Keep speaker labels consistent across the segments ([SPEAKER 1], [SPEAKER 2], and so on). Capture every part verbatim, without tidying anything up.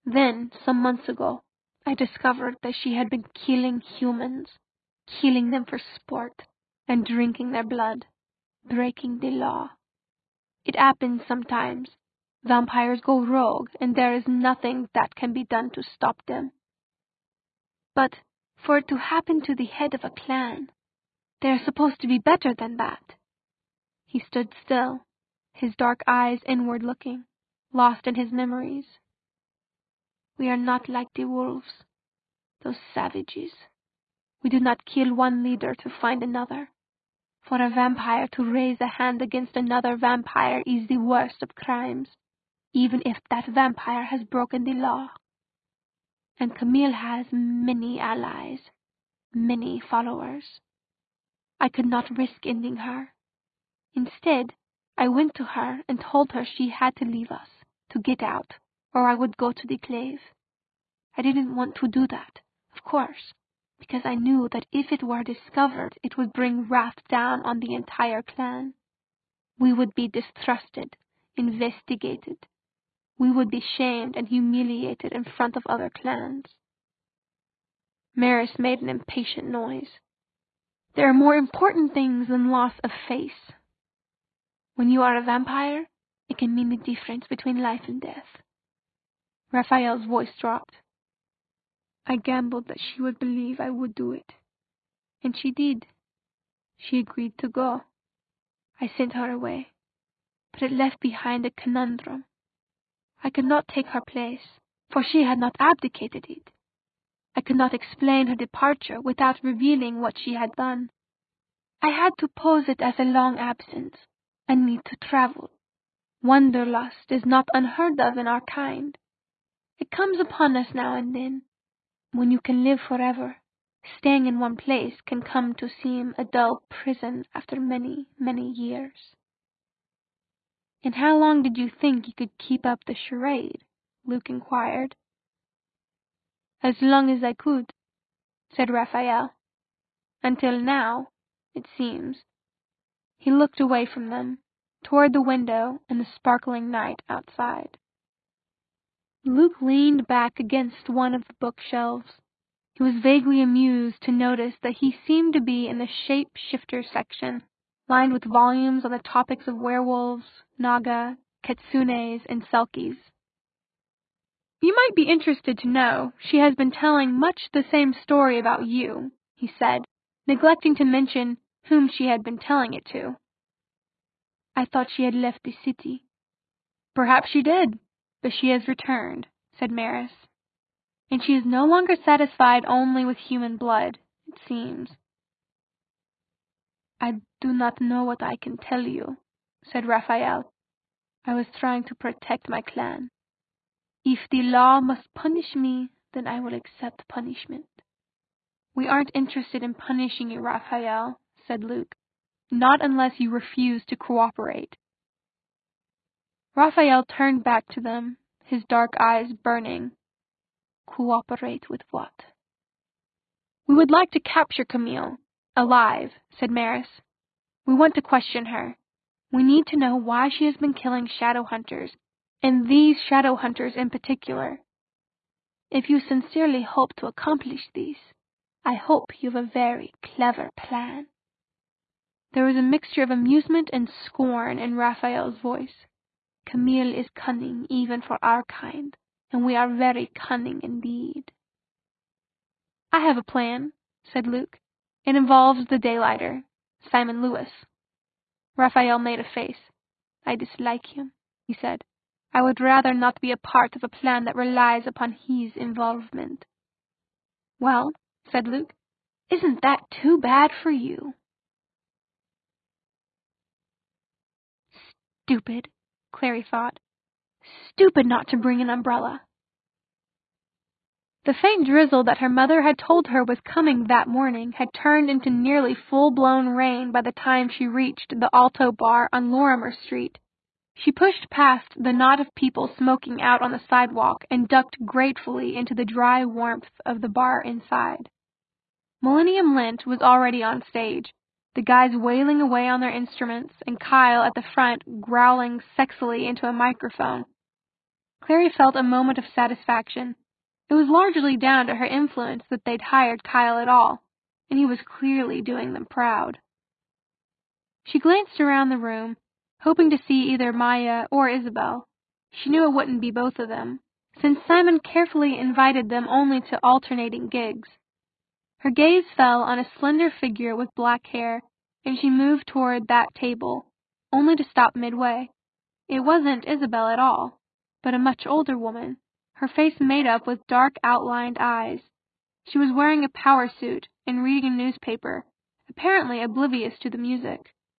[SPEAKER 1] Then, some months ago, I discovered that she had been killing humans, killing them for sport, and drinking their blood, breaking the law. It happens sometimes. Vampires go rogue, and there is nothing that can be done to stop them. But for it to happen to the head of a clan, they are supposed to be better than that. He stood still, his dark eyes inward-looking, lost in his memories. We are not like the wolves, those savages. We do not kill one leader to find another. For a vampire to raise a hand against another vampire is the worst of crimes, even if that vampire has broken the law. And Camille has many allies, many followers. I could not risk ending her. Instead, I went to her and told her she had to leave us, to get out, or I would go to the Clave. I didn't want to do that, of course, because I knew that if it were discovered, it would bring wrath down on the entire clan. We would be distrusted, investigated. We would be shamed and humiliated in front of other clans. Maris made an impatient noise. There are more important things than loss of face. When you are a vampire, it can mean the difference between life and death. Raphael's voice dropped. I gambled that she would believe I would do it. And she did. She agreed to go. I sent her away, but it left behind a conundrum. I could not take her place, for she had not abdicated it. I could not explain her departure without revealing what she had done. I had to pose it as a long absence, a need to travel. Wanderlust is not unheard of in our kind. It comes upon us now and then. When you can live forever, staying in one place can come to seem a dull prison after many, many years. And how long did you think you could keep up the charade? Luke inquired. As long as I could, said Raphael. Until now, it seems. He looked away from them, toward the window and the sparkling night outside. Luke leaned back against one of the bookshelves. He was vaguely amused to notice that he seemed to be in the shape-shifter section, lined with volumes on the topics of werewolves, naga, kitsunes, and selkies. You might be interested to know she has been telling much the same story about you, he said, neglecting to mention whom she had been telling it to. I thought she had left the city. Perhaps she did, but she has returned, said Maris. And she is no longer satisfied only with human blood, it seems. I do not know what I can tell you, said Raphael. I was trying to protect my clan. If the law must punish me, then I will accept punishment. We aren't interested in punishing you, Raphael, said Luke. Not unless you refuse to cooperate. Raphael turned back to them, his dark eyes burning. Cooperate with what? We would like to capture Camille, alive, said Maris. We want to question her. We need to know why she has been killing shadow hunters, and these shadow hunters in particular. If you sincerely hope to accomplish this, I hope you have a very clever plan. There was a mixture of amusement and scorn in Raphael's voice. Camille is cunning even for our kind, and we are very cunning indeed. I have a plan, said Luke. It involves the daylighter, Simon Lewis. Raphael made a face. I dislike him, he said. I would rather not be a part of a plan that relies upon his involvement. Well, said Luke, isn't that too bad for you? Stupid, Clary thought. Stupid not to bring an umbrella. The faint drizzle that her mother had told her was coming that morning had turned into nearly full-blown rain by the time she reached the Alto Bar on Lorimer Street. She pushed past the knot of people smoking out on the sidewalk and ducked gratefully into the dry warmth of the bar inside. Millennium Lint was already on stage, the guys wailing away on their instruments and Kyle at the front growling sexily into a microphone. Clary felt a moment of satisfaction. It was largely down to her influence that they'd hired Kyle at all, and he was clearly doing them proud. She glanced around the room, hoping to see either Maya or Isabel. She knew it wouldn't be both of them, since Simon carefully invited them only to alternating gigs. Her gaze fell on a slender figure with black hair, and she moved toward that table, only to stop midway. It wasn't Isabel at all, but a much older woman, her face made up with dark outlined eyes. She was wearing a power suit and reading a newspaper, apparently oblivious to the music.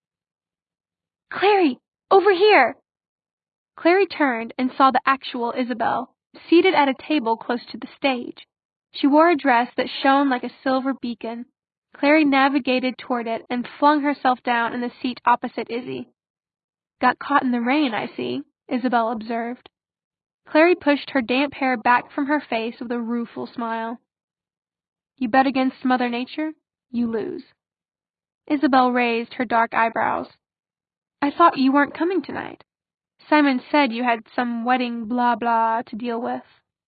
[SPEAKER 1] "Clary, over here!" Clary turned and saw the actual Isabel, seated at a table close to the stage. She wore a dress that shone like a silver beacon. Clary navigated toward it and flung herself down in the seat opposite Izzy. "Got caught in the rain, I see," Isabel observed. Clary pushed her damp hair back from her face with a rueful smile. "You bet against Mother Nature, you lose." Isabel raised her dark eyebrows. "I thought you weren't coming tonight. Simon said you had some wedding blah blah to deal with."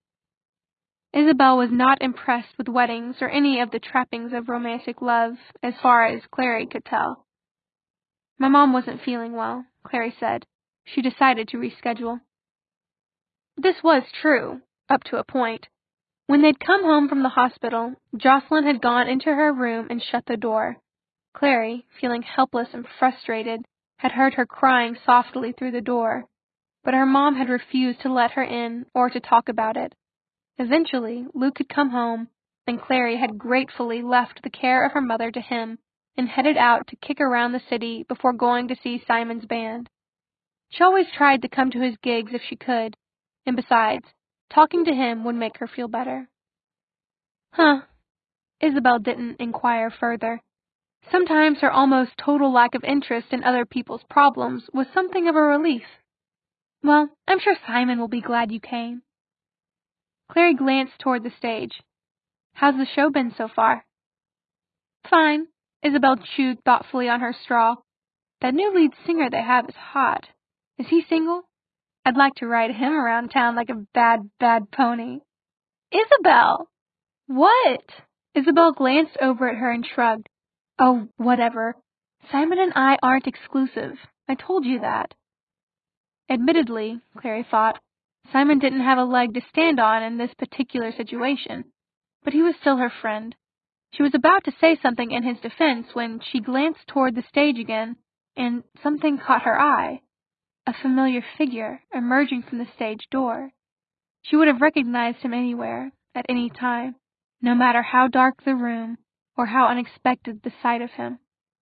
[SPEAKER 1] Isabel was not impressed with weddings or any of the trappings of romantic love, as far as Clary could tell. "My mom wasn't feeling well," Clary said. She decided to reschedule. This was true, up to a point. When they'd come home from the hospital, Jocelyn had gone into her room and shut the door. Clary, feeling helpless and frustrated, had heard her crying softly through the door, but her mom had refused to let her in or to talk about it. Eventually, Luke had come home, and Clary had gratefully left the care of her mother to him and headed out to kick around the city before going to see Simon's band. She always tried to come to his gigs if she could, and besides, talking to him would make her feel better. Huh. Isabel didn't inquire further. Sometimes her almost total lack of interest in other people's problems was something of a relief. "Well, I'm sure Simon will be glad you came." Clary glanced toward the stage. "How's the show been so far?" "Fine." Isabel chewed thoughtfully on her straw. "That new lead singer they have is hot. Is he single? I'd like to ride him around town like a bad, bad pony." "Isabel!" "What?" Isabel glanced over at her and shrugged. "Oh, whatever. Simon and I aren't exclusive. I told you that." Admittedly, Clary thought, Simon didn't have a leg to stand on in this particular situation, but he was still her friend. She was about to say something in his defense when she glanced toward the stage again, and something caught her eye. A familiar figure emerging from the stage door. She would have recognized him anywhere, at any time, no matter how dark the room or how unexpected the sight of him.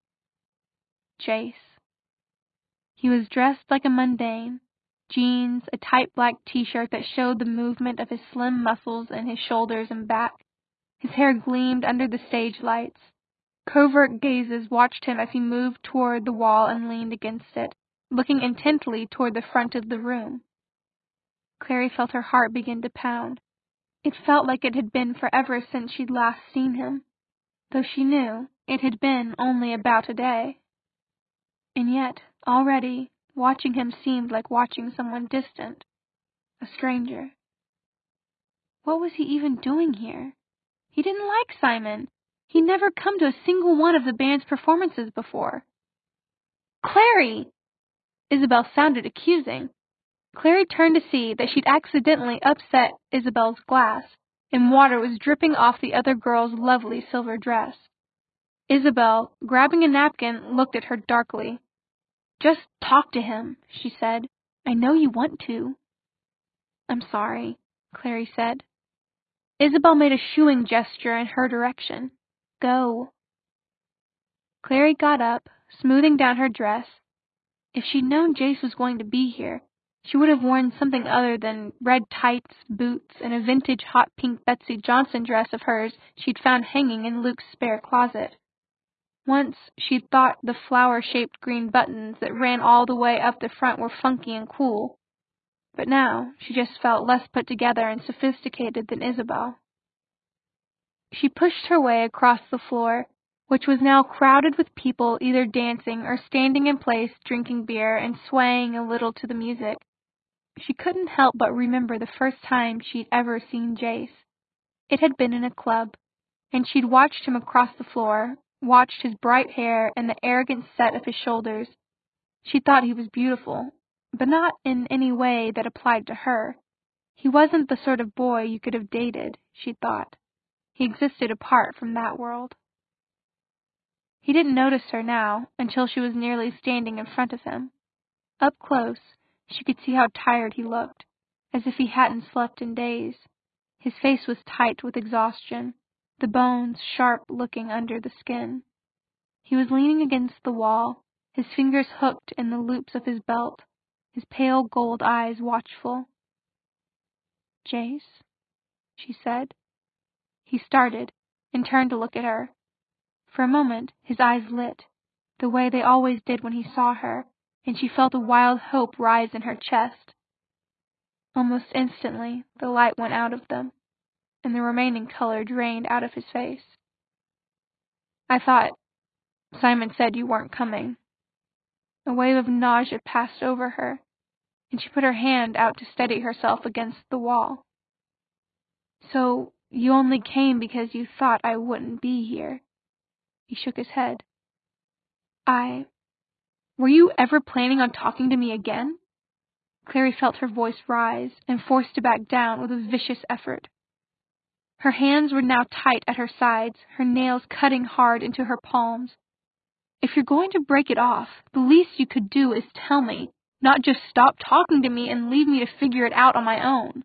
[SPEAKER 1] Jace. He was dressed like a mundane. Jeans, a tight black t-shirt that showed the movement of his slim muscles in his shoulders and back. His hair gleamed under the stage lights. Covert gazes watched him as he moved toward the wall and leaned against it, looking intently toward the front of the room. Clary felt her heart begin to pound. It felt like it had been forever since she'd last seen him, though she knew it had been only about a day. And yet, already, watching him seemed like watching someone distant, a stranger. What was he even doing here? He didn't like Simon. He'd never come to a single one of the band's performances before. "Clary!" Isabel sounded accusing. Clary turned to see that she'd accidentally upset Isabel's glass, and water was dripping off the other girl's lovely silver dress. Isabel, grabbing a napkin, looked at her darkly. "Just talk to him," she said. "I know you want to." "I'm sorry," Clary said. Isabel made a shooing gesture in her direction. "Go." Clary got up, smoothing down her dress. If she'd known Jace was going to be here, she would have worn something other than red tights, boots, and a vintage hot pink Betsy Johnson dress of hers she'd found hanging in Luke's spare closet. Once she'd thought the flower-shaped green buttons that ran all the way up the front were funky and cool, but now she just felt less put together and sophisticated than Isabel. She pushed her way across the floor, which was now crowded with people either dancing or standing in place drinking beer and swaying a little to the music. She couldn't help but remember the first time she'd ever seen Jace. It had been in a club, and she'd watched him across the floor, watched his bright hair and the arrogant set of his shoulders. She thought he was beautiful, but not in any way that applied to her. He wasn't the sort of boy you could have dated, she thought. He existed apart from that world. He didn't notice her now until she was nearly standing in front of him. Up close, she could see how tired he looked, as if he hadn't slept in days. His face was tight with exhaustion, the bones sharp-looking under the skin. He was leaning against the wall, his fingers hooked in the loops of his belt, his pale gold eyes watchful. "Jace?" she said. He started and turned to look at her. For a moment his eyes lit, the way they always did when he saw her, and she felt a wild hope rise in her chest. Almost instantly the light went out of them, and the remaining color drained out of his face. "I thought Simon said you weren't coming." A wave of nausea passed over her, and she put her hand out to steady herself against the wall. "So you only came because you thought I wouldn't be here?" He shook his head. I... Were you ever planning on talking to me again?" Clary felt her voice rise and forced to back down with a vicious effort. Her hands were now tight at her sides, her nails cutting hard into her palms. "If you're going to break it off, the least you could do is tell me, not just stop talking to me and leave me to figure it out on my own."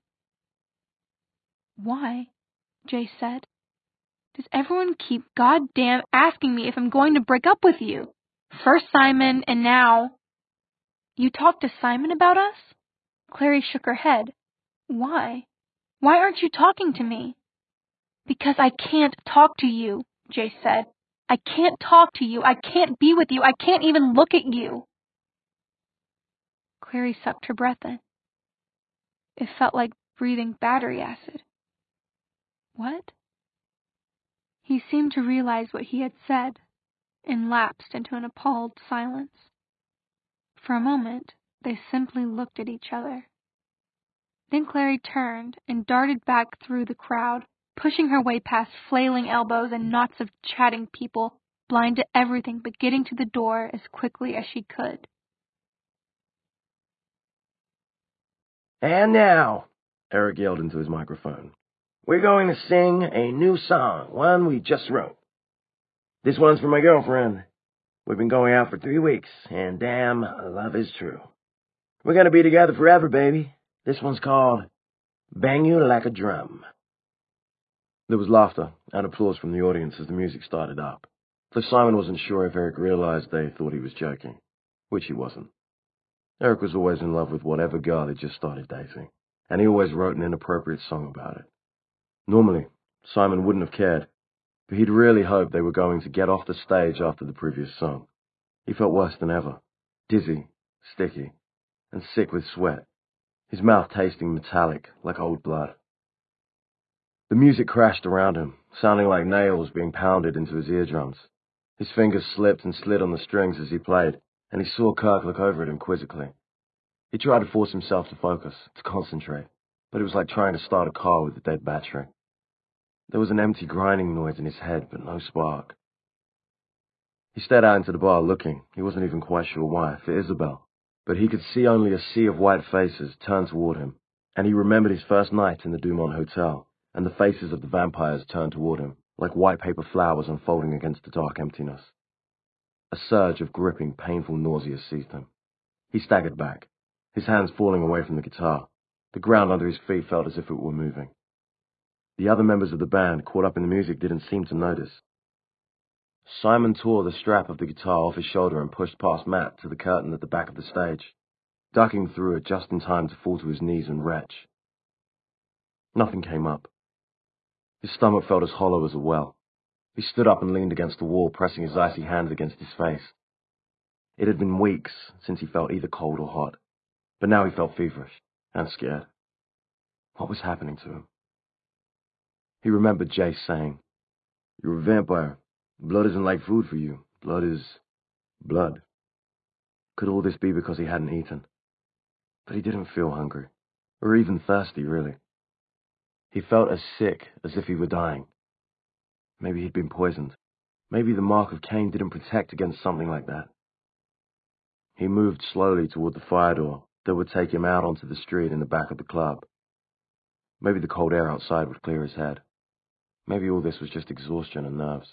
[SPEAKER 1] "Why?" Jace said. "Does everyone keep goddamn asking me if I'm going to break up with you? First Simon, and now—" "You talked to Simon about us?" Clary shook her head. "Why? Why aren't you talking to me?" "Because I can't talk to you," Jace said. "I can't talk to you. I can't be with you. I can't even look at you." Clary sucked her breath in. It felt like breathing battery acid. "What?" He seemed to realize what he had said, and lapsed into an appalled silence. For a moment, they simply looked at each other. Then Clary turned and darted back through the crowd, pushing her way past flailing elbows and knots of chatting people, blind to everything but getting to the door as quickly as she could.
[SPEAKER 2] "And now," Eric yelled into his microphone, "we're going to sing a new song, one we just wrote. This one's for my girlfriend. We've been going out for three weeks, and damn, love is true. We're going to be together forever, baby. This one's called Bang You Like a Drum." There was laughter and applause from the audience as the music started up, though Simon wasn't sure if Eric realized they thought he was joking, which he wasn't. Eric was always in love with whatever girl he just started dating, and he always wrote an inappropriate song about it. Normally, Simon wouldn't have cared, but he'd really hoped they were going to get off the stage after the previous song. He felt worse than ever, dizzy, sticky, and sick with sweat, his mouth tasting metallic like old blood. The music crashed around him, sounding like nails being pounded into his eardrums. His fingers slipped and slid on the strings as he played, and he saw Kirk look over at him quizzically. He tried to force himself to focus, to concentrate, but it was like trying to start a car with a dead battery. There was an empty grinding noise in his head, but no spark. He stared out into the bar looking, he wasn't even quite sure why, for Isabel, but he could see only a sea of white faces turned toward him, and he remembered his first night in the Dumont Hotel, and the faces of the vampires turned toward him, like white paper flowers unfolding against the dark emptiness. A surge of gripping, painful nausea seized him. He staggered back, his hands falling away from the guitar. The ground under his feet felt as if it were moving. The other members of the band, caught up in the music, didn't seem to notice. Simon tore the strap of the guitar off his shoulder and pushed past Matt to the curtain at the back of the stage, ducking through it just in time to fall to his knees and retch. Nothing came up. His stomach felt as hollow as a well. He stood up and leaned against the wall, pressing his icy hands against his face. It had been weeks since he felt either cold or hot, but now he felt feverish and scared. What was happening to him? He remembered Jace saying, "You're a vampire. Blood isn't like food for you. Blood is blood." Could all this be because he hadn't eaten? But he didn't feel hungry, or even thirsty, really. He felt as sick as if he were dying. Maybe he'd been poisoned. Maybe the mark of Cain didn't protect against something like that. He moved slowly toward the fire door that would take him out onto the street in the back of the club. Maybe the cold air outside would clear his head. Maybe all this was just exhaustion and nerves.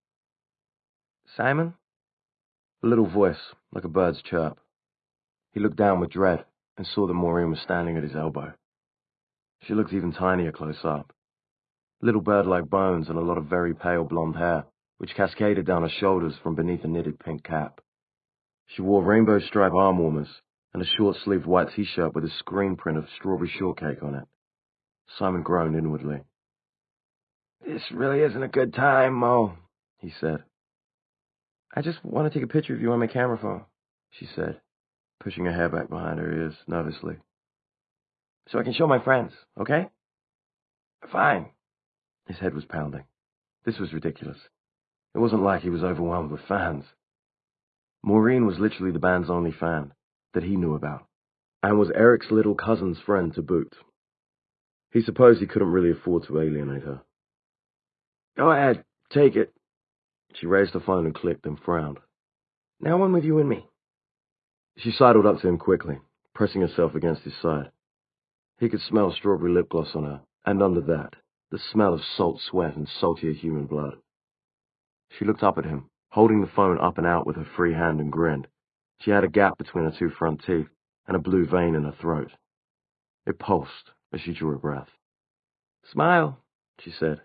[SPEAKER 2] Simon? A little voice, like a bird's chirp. He looked down with dread and saw that Maureen was standing at his elbow. She looked even tinier close up. Little bird-like bones and a lot of very pale blonde hair, which cascaded down her shoulders from beneath a knitted pink cap. She wore rainbow-stripe arm warmers and a short-sleeved white t-shirt with a screen print of strawberry shortcake on it. Simon groaned inwardly. "This really isn't a good time, Mo," he said. "I just want to take a picture of you on my camera phone," she said, pushing her hair back behind her ears nervously. "So I can show my friends, okay?" "Fine." His head was pounding. This was ridiculous. It wasn't like he was overwhelmed with fans. Maureen was literally the band's only fan that he knew about, and was Eric's little cousin's friend to boot. He supposed he couldn't really afford to alienate her. "Go ahead, take it." She raised her phone and clicked and frowned. "Now one with you and me." She sidled up to him quickly, pressing herself against his side. He could smell strawberry lip gloss on her, and under that, the smell of salt sweat and saltier human blood. She looked up at him, holding the phone up and out with her free hand, and grinned. She had a gap between her two front teeth and a blue vein in her throat. It pulsed as she drew a breath. "Smile," she said.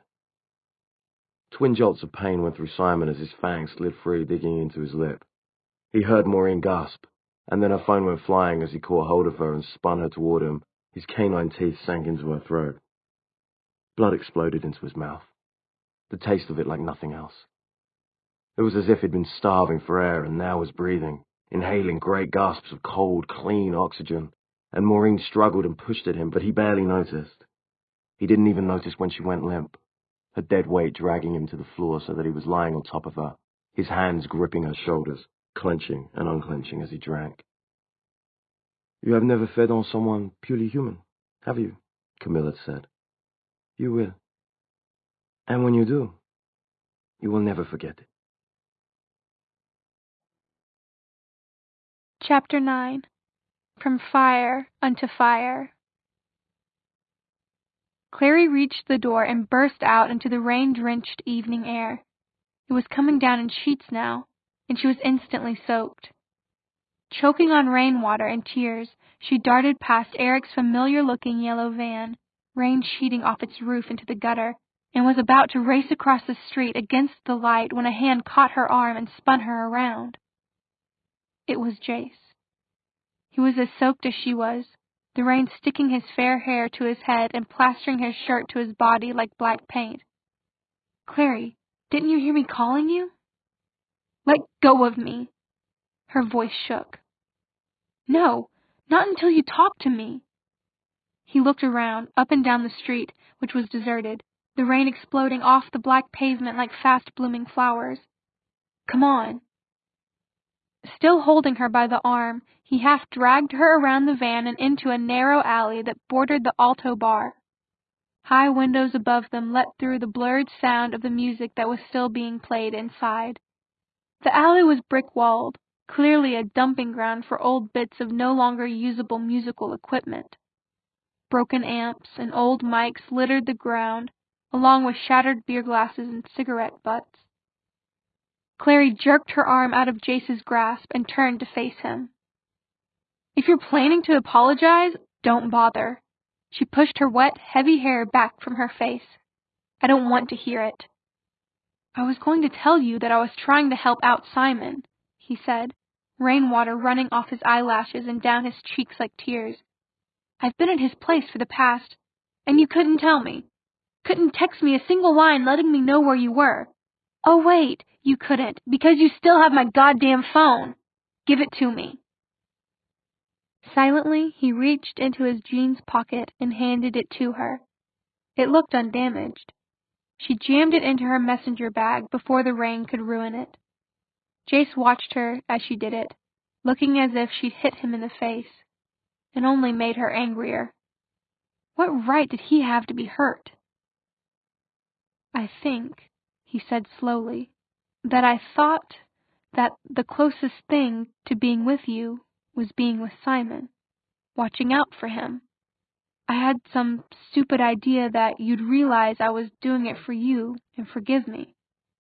[SPEAKER 2] Twin jolts of pain went through Simon as his fangs slid free, digging into his lip. He heard Maureen gasp, and then her phone went flying as he caught hold of her and spun her toward him. His canine teeth sank into her throat. Blood exploded into his mouth, the taste of it like nothing else. It was as if he'd been starving for air and now was breathing, inhaling great gasps of cold, clean oxygen, and Maureen struggled and pushed at him, but he barely noticed. He didn't even notice when she went limp, her dead weight dragging him to the floor so that he was lying on top of her, his hands gripping her shoulders, clenching and unclenching as he drank. "You have never fed on someone purely human, have you?" Camille had said. "You will. And when you do, you will never forget it."
[SPEAKER 1] Chapter nine. From Fire Unto Fire. Clary reached the door and burst out into the rain-drenched evening air. It was coming down in sheets now, and she was instantly soaked. Choking on rainwater and tears, she darted past Eric's familiar-looking yellow van, rain sheeting off its roof into the gutter, and was about to race across the street against the light when a hand caught her arm and spun her around. It was Jace. He was as soaked as she was, the rain sticking his fair hair to his head and plastering his shirt to his body like black paint. "Clary, didn't you hear me calling you?" "Let go of me." Her voice shook. "No, not until you talk to me." He looked around, up and down the street, which was deserted, the rain exploding off the black pavement like fast-blooming flowers. "Come on." Still holding her by the arm, he half dragged her around the van and into a narrow alley that bordered the Alto bar. High windows above them let through the blurred sound of the music that was still being played inside. The alley was brick-walled, clearly a dumping ground for old bits of no longer usable musical equipment. Broken amps and old mics littered the ground, along with shattered beer glasses and cigarette butts. Clary jerked her arm out of Jace's grasp and turned to face him. "If you're planning to apologize, don't bother." She pushed her wet, heavy hair back from her face. "I don't want to hear it." "I was going to tell you that I was trying to help out Simon," he said, rainwater running off his eyelashes and down his cheeks like tears. "I've been at his place for the past, and you couldn't tell me. Couldn't text me a single line letting me know where you were. Oh, wait, you couldn't, because you still have my goddamn phone. Give it to me." Silently, he reached into his jeans pocket and handed it to her. It looked undamaged. She jammed it into her messenger bag before the rain could ruin it. Jace watched her as she did it, looking as if she'd hit him in the face. and only made her angrier. What right did he have to be hurt? I think, he said slowly, that I thought that the closest thing to being with you was being with Simon, watching out for him. I had some stupid idea that you'd realize I was doing it for you and forgive me.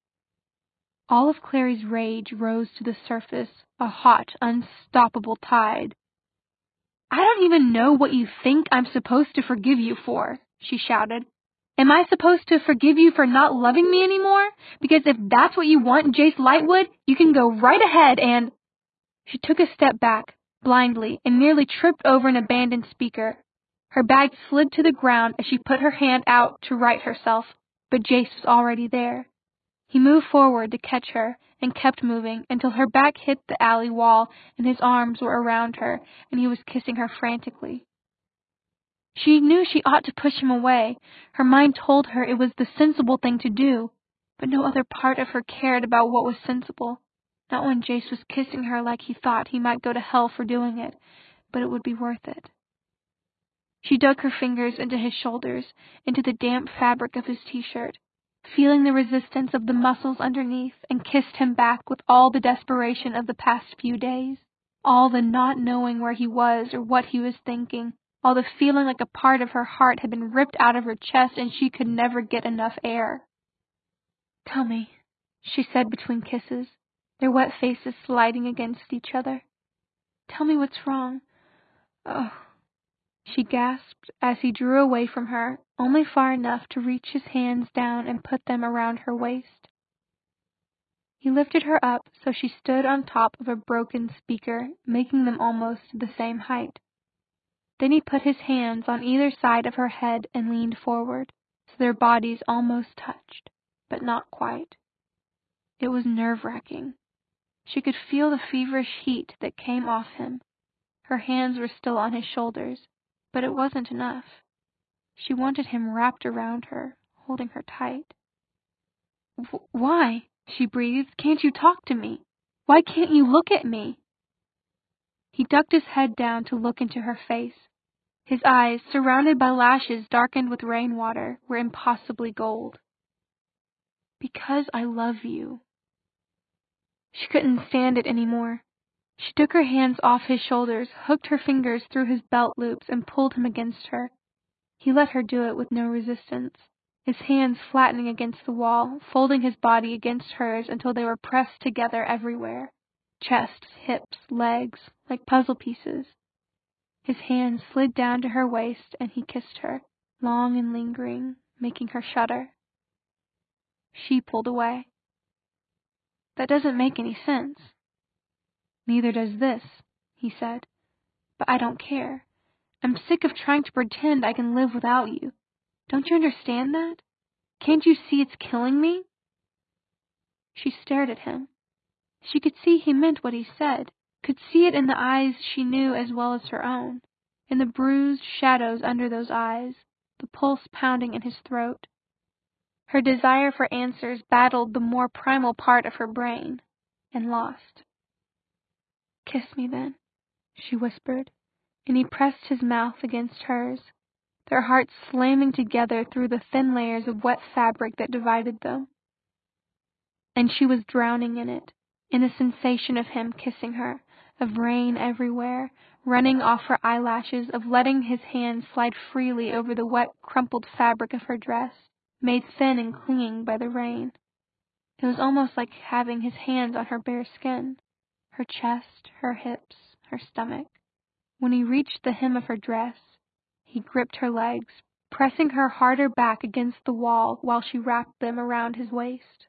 [SPEAKER 1] All of Clary's rage rose to the surface, a hot, unstoppable tide. I don't even know what you think I'm supposed to forgive you for, she shouted. Am I supposed to forgive you for not loving me anymore? Because if that's what you want, Jace Lightwood, you can go right ahead and... She took a step back, blindly, and nearly tripped over an abandoned speaker. Her bag slid to the ground as she put her hand out to right herself, but Jace was already there. He moved forward to catch her and kept moving until her back hit the alley wall and his arms were around her and he was kissing her frantically. She knew she ought to push him away. Her mind told her it was the sensible thing to do, but no other part of her cared about what was sensible. Not when Jace was kissing her like he thought he might go to hell for doing it, but it would be worth it. She dug her fingers into his shoulders, into the damp fabric of his t-shirt, feeling the resistance of the muscles underneath, and kissed him back with all the desperation of the past few days, all the not knowing where he was or what he was thinking, all the feeling like a part of her heart had been ripped out of her chest and she could never get enough air. Tell me, she said between kisses, their wet faces sliding against each other. Tell me what's wrong. Oh, she gasped as he drew away from her, only far enough to reach his hands down and put them around her waist. He lifted her up so she stood on top of a broken speaker, making them almost the same height. Then he put his hands on either side of her head and leaned forward, so their bodies almost touched, but not quite. It was nerve-wracking. She could feel the feverish heat that came off him. Her hands were still on his shoulders, but it wasn't enough. She wanted him wrapped around her, holding her tight. Why? She breathed. Can't you talk to me? Why can't you look at me? He ducked his head down to look into her face. His eyes, surrounded by lashes darkened with rainwater, were impossibly gold. Because I love you. She couldn't stand it anymore. She took her hands off his shoulders, hooked her fingers through his belt loops, and pulled him against her. He let her do it with no resistance, his hands flattening against the wall, folding his body against hers until they were pressed together everywhere. Chest, hips, legs, like puzzle pieces. His hands slid down to her waist, and he kissed her, long and lingering, making her shudder. She pulled away. That doesn't make any sense. Neither does this, he said. But I don't care. I'm sick of trying to pretend I can live without you. Don't you understand that? Can't you see it's killing me? She stared at him. She could see he meant what he said, could see it in the eyes she knew as well as her own, in the bruised shadows under those eyes, the pulse pounding in his throat. Her desire for answers battled the more primal part of her brain, and lost. Kiss me then, she whispered, and he pressed his mouth against hers, their hearts slamming together through the thin layers of wet fabric that divided them. And she was drowning in it, in the sensation of him kissing her, of rain everywhere, running off her eyelashes, of letting his hands slide freely over the wet, crumpled fabric of her dress, made thin and clinging by the rain. It was almost like having his hands on her bare skin, her chest, her hips, her stomach. When he reached the hem of her dress, he gripped her legs, pressing her harder back against the wall while she wrapped them around his waist.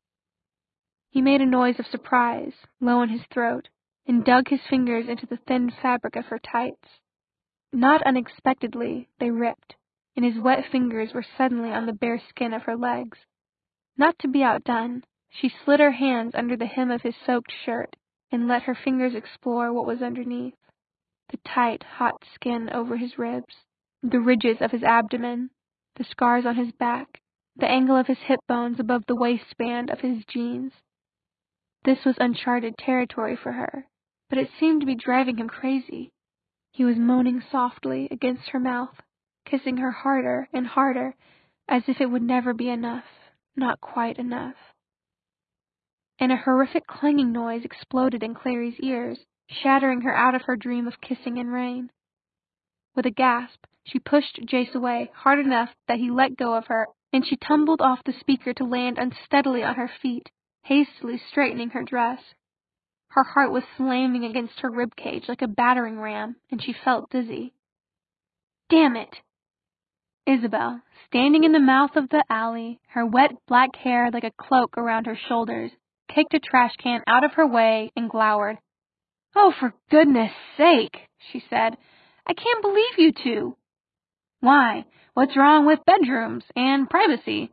[SPEAKER 1] He made a noise of surprise, low in his throat, and dug his fingers into the thin fabric of her tights. Not unexpectedly, they ripped, and his wet fingers were suddenly on the bare skin of her legs. Not to be outdone, she slid her hands under the hem of his soaked shirt and let her fingers explore what was underneath. The tight, hot skin over his ribs, the ridges of his abdomen, the scars on his back, the angle of his hip bones above the waistband of his jeans. This was uncharted territory for her, but it seemed to be driving him crazy. He was moaning softly against her mouth, kissing her harder and harder, as if it would never be enough, not quite enough. And a horrific clanging noise exploded in Clary's ears, shattering her out of her dream of kissing and rain. With a gasp, she pushed Jace away, hard enough that he let go of her, and she tumbled off the speaker to land unsteadily on her feet, hastily straightening her dress. Her heart was slamming against her ribcage like a battering ram, and she felt dizzy. Damn it! Isabel, standing in the mouth of the alley, her wet black hair like a cloak around her shoulders, kicked a trash can out of her way and glowered. "Oh, for goodness sake," she said. "I can't believe you two." "Why? What's wrong with bedrooms and privacy?"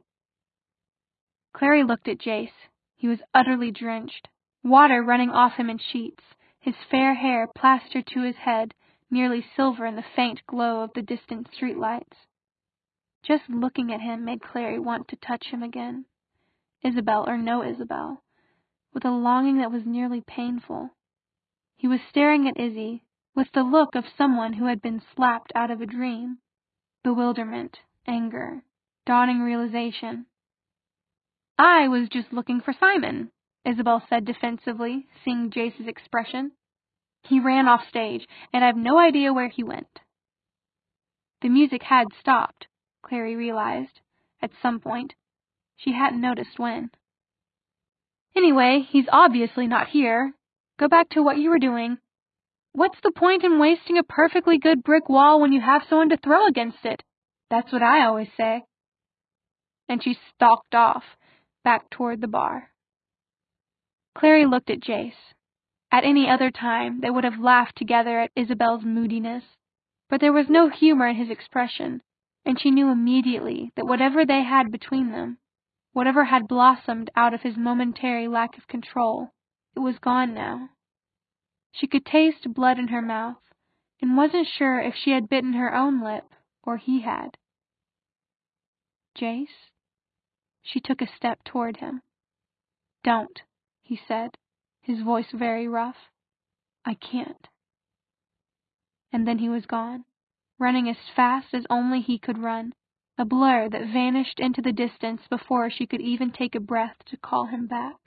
[SPEAKER 1] Clary looked at Jace. He was utterly drenched, water running off him in sheets, his fair hair plastered to his head, nearly silver in the faint glow of the distant streetlights. Just looking at him made Clary want to touch him again, Isabel or no Isabel, with a longing that was nearly painful. He was staring at Izzy with the look of someone who had been slapped out of a dream. Bewilderment, anger, dawning realization. "I was just looking for Simon," Isabel said defensively, seeing Jace's expression. "He ran off stage, and I've no idea where he went." The music had stopped, Clary realized, at some point. She hadn't noticed when. "Anyway, he's obviously not here. Go back to what you were doing. What's the point in wasting a perfectly good brick wall when you have someone to throw against it? That's what I always say." And she stalked off, back toward the bar. Clary looked at Jace. At any other time, they would have laughed together at Isabel's moodiness, but there was no humor in his expression, and she knew immediately that whatever they had between them, whatever had blossomed out of his momentary lack of control, it was gone now. She could taste blood in her mouth, and wasn't sure if she had bitten her own lip or he had. "Jace?" She took a step toward him. "Don't," he said, his voice very rough. "I can't." And then he was gone, running as fast as only he could run, a blur that vanished into the distance before she could even take a breath to call him back.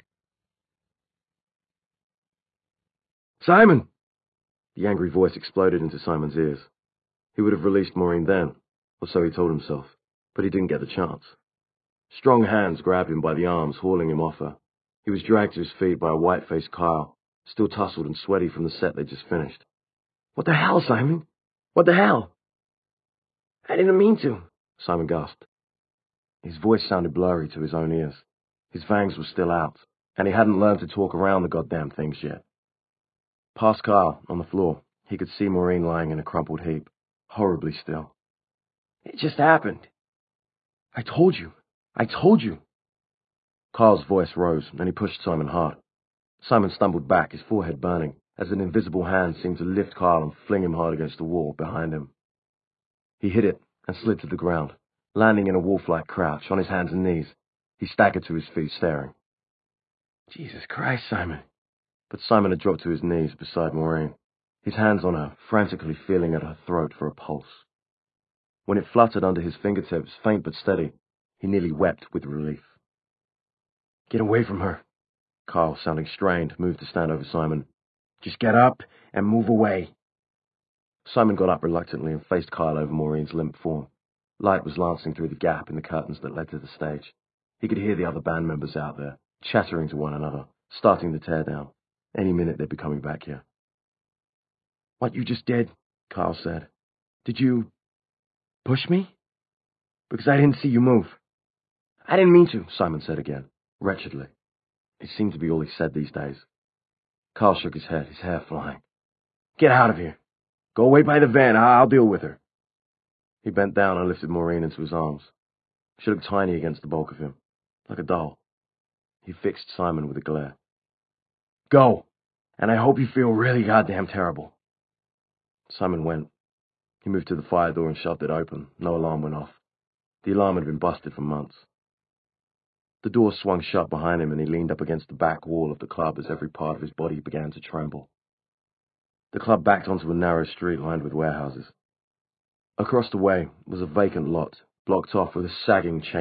[SPEAKER 2] "Simon!" The angry voice exploded into Simon's ears. He would have released Maureen then, or so he told himself, but he didn't get the chance. Strong hands grabbed him by the arms, hauling him off her. He was dragged to his feet by a white-faced Kyle, still tousled and sweaty from the set they'd just finished. "What the hell, Simon? What the hell?" "I didn't mean to," Simon gasped. His voice sounded blurry to his own ears. His fangs were still out, and he hadn't learned to talk around the goddamn things yet. Past Kyle, on the floor, he could see Maureen lying in a crumpled heap, horribly still. "It just happened." "I told you. I told you." Kyle's voice rose, and he pushed Simon hard. Simon stumbled back, his forehead burning, as an invisible hand seemed to lift Kyle and fling him hard against the wall behind him. He hit it and slid to the ground, landing in a wolf-like crouch, on his hands and knees. He staggered to his feet, staring. "Jesus Christ, Simon." But Simon had dropped to his knees beside Maureen, his hands on her, frantically feeling at her throat for a pulse. When it fluttered under his fingertips, faint but steady, he nearly wept with relief. "Get away from her." Kyle, sounding strained, moved to stand over Simon. "Just get up and move away." Simon got up reluctantly and faced Kyle over Maureen's limp form. Light was lancing through the gap in the curtains that led to the stage. He could hear the other band members out there, chattering to one another, starting the teardown. Any minute they'd be coming back here. "What you just did," Kyle said. "Did you push me? Because I didn't see you move." "I didn't mean to," Simon said again, wretchedly. It seemed to be all he said these days. Kyle shook his head, his hair flying. "Get out of here. Go away by the van. I'll deal with her." He bent down and lifted Maureen into his arms. She looked tiny against the bulk of him, like a doll. He fixed Simon with a glare. "Go, and I hope you feel really goddamn terrible." Simon went. He moved to the fire door and shoved it open. No alarm went off. The alarm had been busted for months. The door swung shut behind him, and he leaned up against the back wall of the club as every part of his body began to tremble. The club backed onto a narrow street lined with warehouses. Across the way was a vacant lot, blocked off with a sagging chain